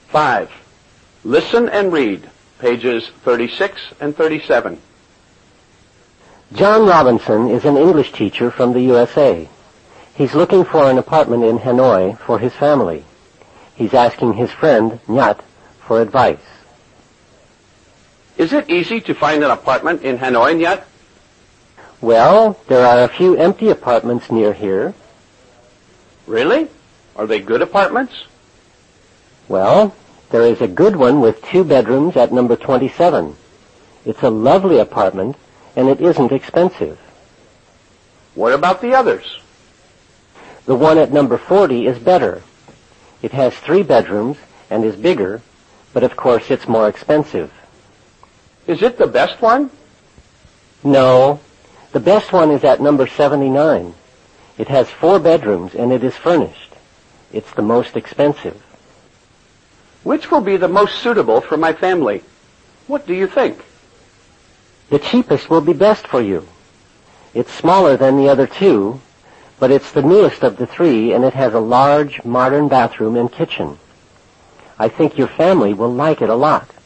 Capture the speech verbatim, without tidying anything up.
Five. Listen and read, pages thirty-six and thirty-seven. John Robinson is an English teacher from the U S A. He's looking for an apartment in Hanoi for his family. He's asking his friend, Nyat, for advice. Is it easy to find an apartment in Hanoi, Nyat? Well, there are a few empty apartments near here. Really? Are they good apartments? Well, there is a good one with two bedrooms at number twenty-seven. It's a lovely apartment, and it isn't expensive. What about the others? The one at number forty is better. It has three bedrooms and is bigger, but of course it's more expensive. Is it the best one? No. The best one is at number seventy-nine. It has four bedrooms and it is furnished. It's the most expensive. Which will be the most suitable for my family? What do you think? The cheapest will be best for you. It's smaller than the other two, but it's the newest of the three, and it has a large, modern bathroom and kitchen. I think your family will like it a lot.